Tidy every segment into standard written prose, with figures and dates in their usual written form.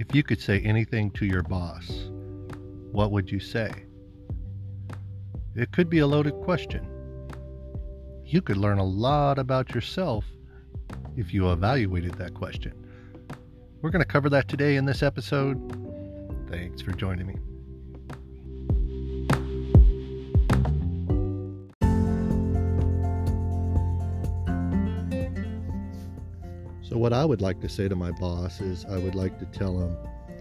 If you could say anything to your boss, what would you say? It could be a loaded question. You could learn a lot about yourself if you evaluated that question. We're going to cover that today in this episode. Thanks for joining me. So what I would like to say to my boss is I would like to tell him,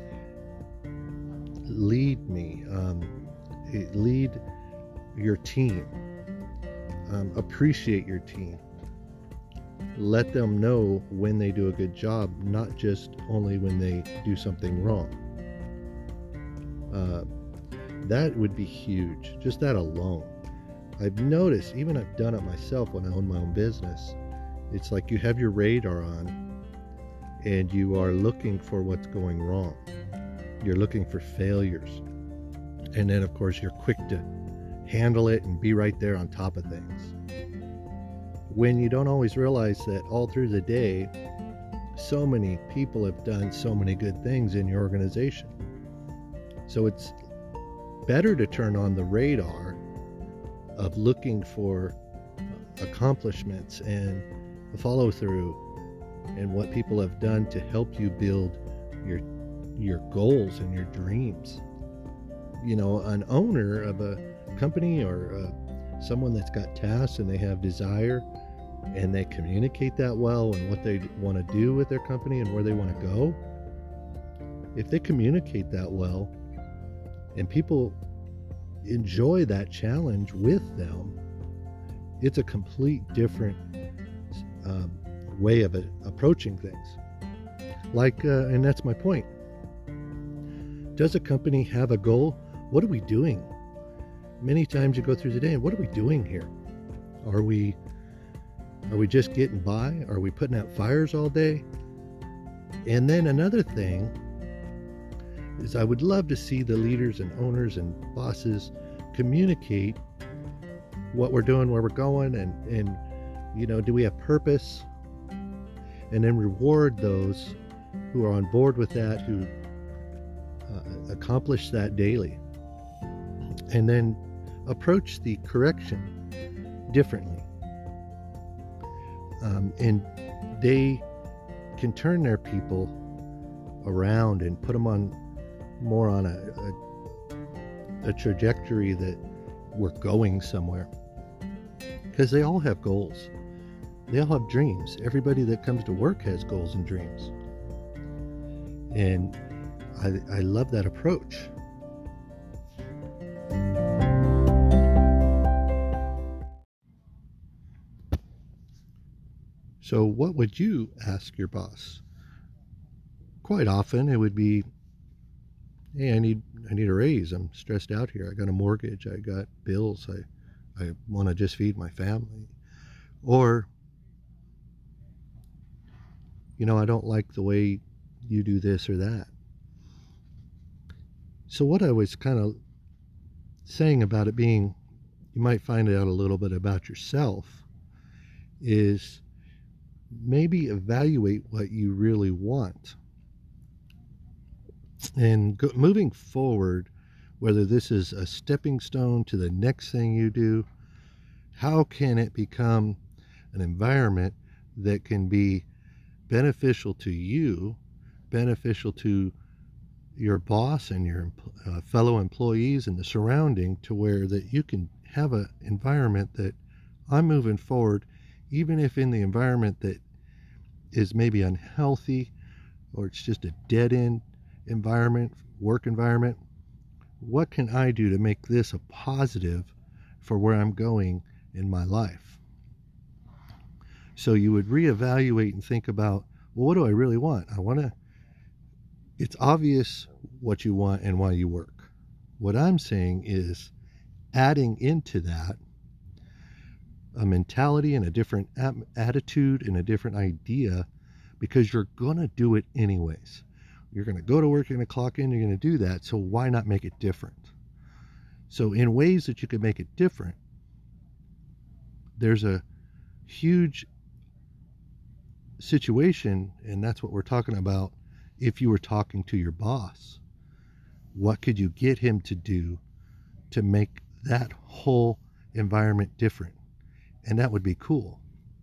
lead me, lead your team, appreciate your team. Let them know when they do a good job, not just only when they do something wrong. That would be huge, just that alone. I've noticed, even I've done it myself when I own my own business, it's like you have your radar on and you are looking for what's going wrong. You're looking for failures. And then, of course, you're quick to handle it and be right there on top of things. When you don't always realize that all through the day, so many people have done so many good things in your organization. So it's better to turn on the radar of looking for accomplishments and the follow through and what people have done to help you build your goals and your dreams. You know, an owner of a company or someone that's got tasks and they have desire and they communicate that well and what they want to do with their company and where they want to go. If they communicate that well and people enjoy that challenge with them, it's a complete different way of approaching things. And that's my point. Does a company have a goal? What are we doing? Many times you go through the day and what are we doing here? Are we just getting by? Are we putting out fires all day? And then another thing is I would love to see the leaders and owners and bosses communicate what we're doing, where we're going, and you know, do we have purpose? And then reward those who are on board with that, who accomplish that daily. And then approach the correction differently. And they can turn their people around and put them on more on a trajectory that we're going somewhere. Because they all have goals. They all have dreams. Everybody that comes to work has goals and dreams. And I love that approach. So what would you ask your boss? Quite often it would be, hey, I need a raise. I'm stressed out here. I got a mortgage. I got bills. I want to just feed my family. Or, you know, I don't like the way you do this or that. So what I was kind of saying about it being, you might find out a little bit about yourself, is maybe evaluate what you really want. And moving forward, whether this is a stepping stone to the next thing you do, how can it become an environment that can be beneficial to you, beneficial to your boss and your fellow employees and the surrounding, to where that you can have an environment that I'm moving forward, even if in the environment that is maybe unhealthy or it's just a dead-end environment, work environment, what can I do to make this a positive for where I'm going in my life? So you would reevaluate and think about, well, what do I really want? It's obvious what you want and why you work. What I'm saying is adding into that a mentality and a different attitude and a different idea, because you're going to do it anyways. You're going to go to work, you're going to clock in, you're going to do that. So why not make it different? So in ways that you can make it different, there's a huge situation, and that's what we're talking about if you were talking to your boss, what could you get him to do to make that whole environment different? And that would be cool.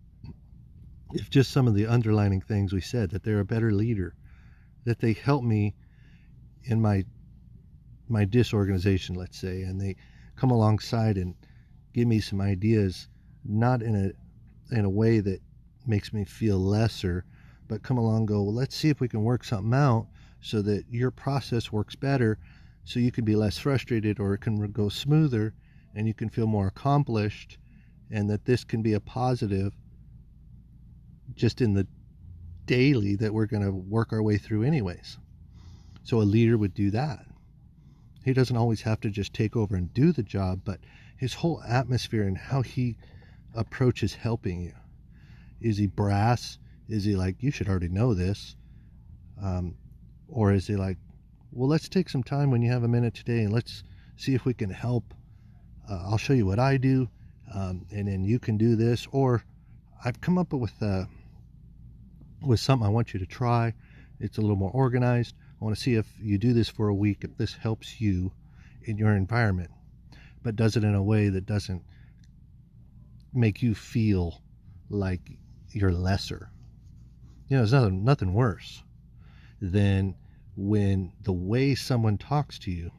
If just some of the underlining things we said, that they're a better leader, that they help me in my disorganization, let's say, and they come alongside and give me some ideas, not in a way that makes me feel lesser, but come along and go, well, let's see if we can work something out so that your process works better, so you can be less frustrated, or it can go smoother and you can feel more accomplished, and that this can be a positive just in the daily that we're going to work our way through anyways. So a leader would do that. He doesn't always have to just take over and do the job, but his whole atmosphere and how he approaches helping you. Is he brass? Is he like, you should already know this? Or is he like, well, let's take some time when you have a minute today and let's see if we can help. I'll show you what I do, and then you can do this. Or I've come up with something I want you to try. It's a little more organized. I want to see if you do this for a week, if this helps you in your environment, but does it in a way that doesn't make you feel like you're lesser. You know, there's nothing worse than when the way someone talks to you,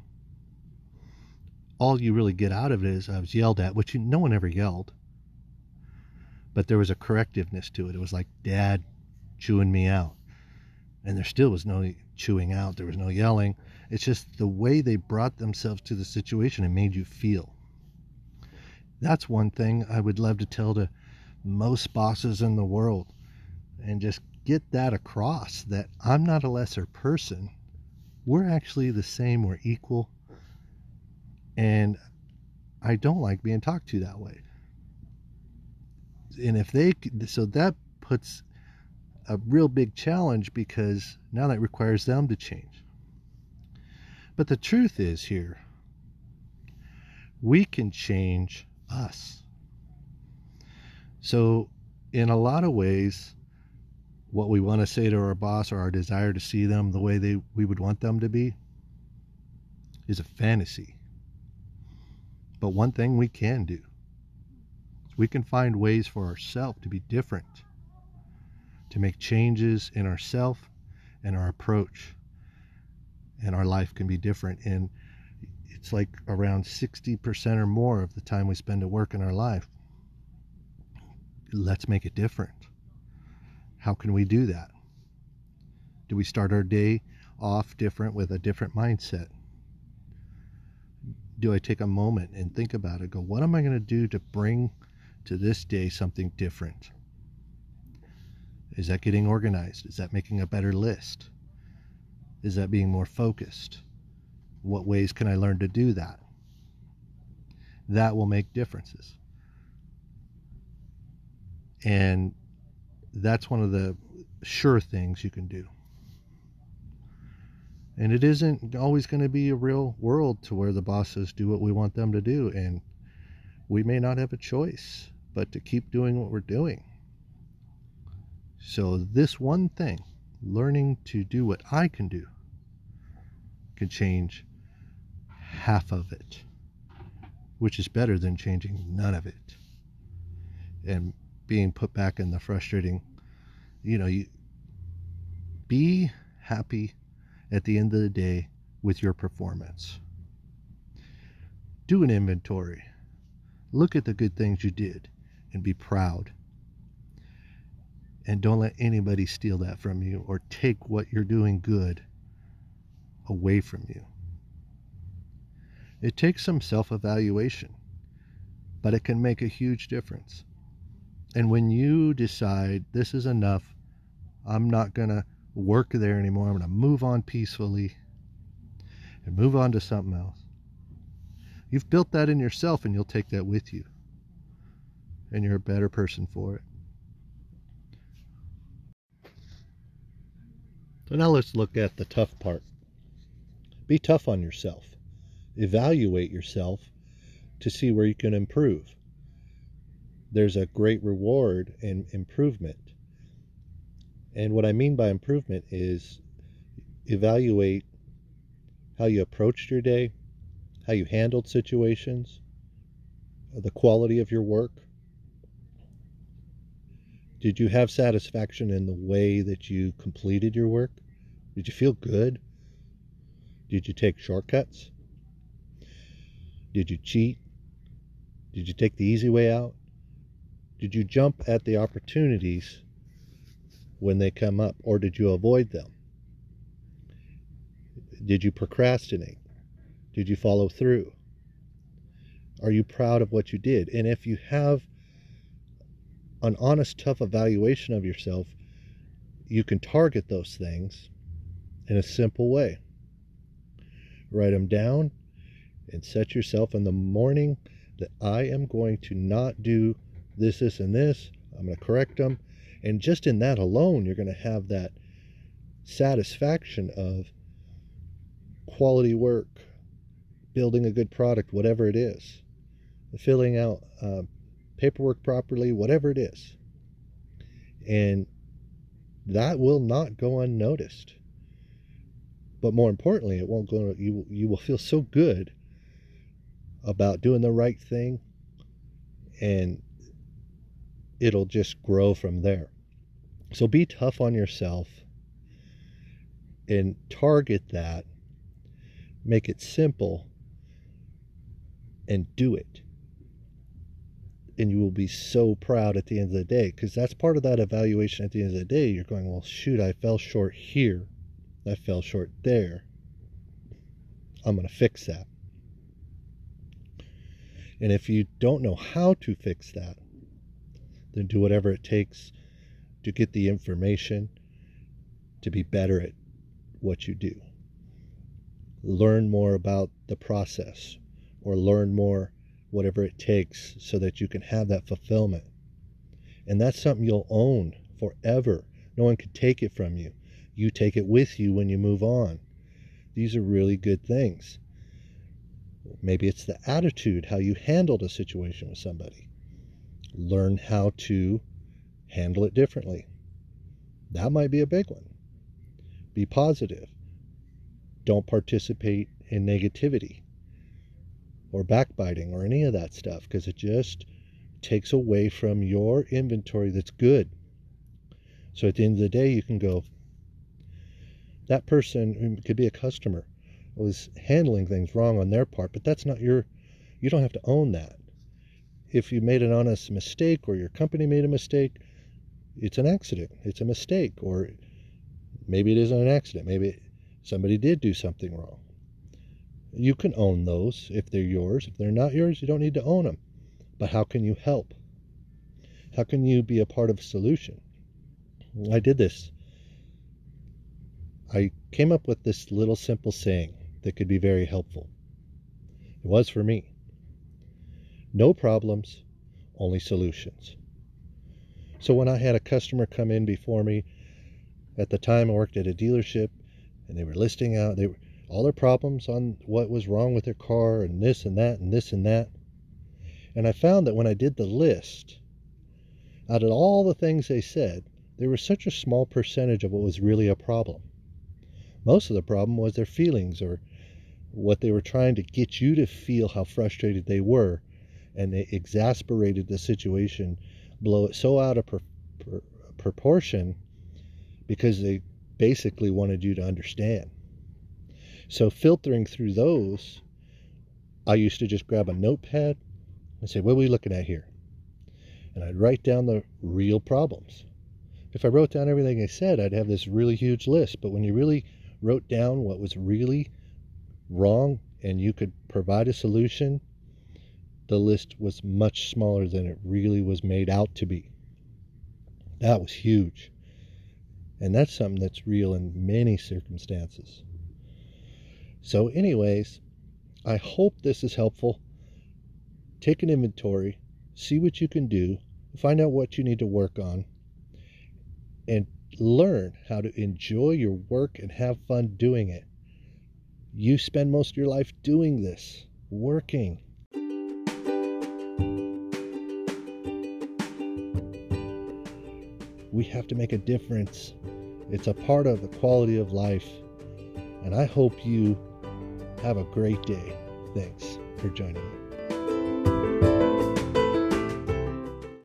all you really get out of it is, I was yelled at, which no one ever yelled, but there was a correctiveness to it. It was like Dad chewing me out, and there still was no chewing out. There was no yelling. It's just the way they brought themselves to the situation and made you feel. That's one thing I would love to tell to most bosses in the world, and just get that across, that I'm not a lesser person. We're actually the same. We're equal. And I don't like being talked to that way. And so that puts a real big challenge, because now that requires them to change. But the truth is here, we can change us. So in a lot of ways, what we want to say to our boss, or our desire to see them the way we would want them to be, is a fantasy. But one thing we can do is we can find ways for ourselves to be different, to make changes in ourselves and our approach, and our life can be different. And it's like around 60% or more of the time we spend at work in our life. Let's make it different. How can we do that? Do we start our day off different with a different mindset? Do I take a moment and think about it? Go, what am I going to do to bring to this day something different? Is that getting organized? Is that making a better list? Is that being more focused? What ways can I learn to do that? That will make differences. And that's one of the sure things you can do. And it isn't always going to be a real world to where the bosses do what we want them to do, and we may not have a choice but to keep doing what we're doing. So this one thing, learning to do what I can do, can change half of it, which is better than changing none of it and being put back in the frustrating. You be happy at the end of the day with your performance. Do an inventory. Look at the good things you did and be proud. And don't let anybody steal that from you or take what you're doing good away from you. It takes some self-evaluation, but it can make a huge difference. And when you decide, this is enough, I'm not going to work there anymore, I'm going to move on peacefully and move on to something else, you've built that in yourself, and you'll take that with you. And you're a better person for it. So now let's look at the tough part. Be tough on yourself. Evaluate yourself to see where you can improve. There's a great reward in improvement. And what I mean by improvement is evaluate how you approached your day, how you handled situations, the quality of your work. Did you have satisfaction in the way that you completed your work? Did you feel good? Did you take shortcuts? Did you cheat? Did you take the easy way out? Did you jump at the opportunities when they come up, or did you avoid them? Did you procrastinate? Did you follow through? Are you proud of what you did? And if you have an honest, tough evaluation of yourself, you can target those things in a simple way. Write them down and set yourself in the morning that I am going to not do this, this, and this. I'm going to correct them. And just in that alone, you're going to have that satisfaction of quality work, building a good product, whatever it is, filling out paperwork properly, whatever it is. And that will not go unnoticed. But more importantly, it won't go. You will feel so good about doing the right thing, and it'll just grow from there. So be tough on yourself and target that. Make it simple and do it. And you will be so proud at the end of the day, because that's part of that evaluation at the end of the day. You're going, well, shoot, I fell short here. I fell short there. I'm going to fix that. And if you don't know how to fix that, then do whatever it takes to get the information to be better at what you do. Learn more about the process, or learn more, whatever it takes, so that you can have that fulfillment. And that's something you'll own forever. No one can take it from you. You take it with you when you move on. These are really good things. Maybe it's the attitude, how you handled a situation with somebody. Learn how to handle it differently. That might be a big one. Be positive. Don't participate in negativity or backbiting or any of that stuff, because it just takes away from your inventory that's good. So at the end of the day, you can go, that person, who could be a customer, was handling things wrong on their part, but that's not you don't have to own that. If you made an honest mistake, or your company made a mistake, it's an accident, it's a mistake. Or maybe it isn't an accident, maybe somebody did do something wrong. You can own those if they're yours. If they're not yours, you don't need to own them. But how can you help? How can you be a part of a solution? I did this. I came up with this little simple saying that could be very helpful. It was for me. No problems, only solutions. So when I had a customer come in before me, at the time I worked at a dealership, and they were listing out all their problems on what was wrong with their car, and this and that and this and that. And I found that when I did the list, out of all the things they said, there was such a small percentage of what was really a problem. Most of the problem was their feelings, or what they were trying to get you to feel how frustrated they were, and they exasperated the situation, blow it so out of proportion, because they basically wanted you to understand. So filtering through those, I used to just grab a notepad and say, what are we looking at here? And I'd write down the real problems. If I wrote down everything I said, I'd have this really huge list. But when you really wrote down what was really wrong and you could provide a solution, the list was much smaller than it really was made out to be. That was huge. And that's something that's real in many circumstances. So anyways, I hope this is helpful. Take an inventory, see what you can do, find out what you need to work on, and learn how to enjoy your work and have fun doing it. You spend most of your life doing this, working. We have to make a difference. It's a part of the quality of life. And I hope you have a great day. Thanks for joining me.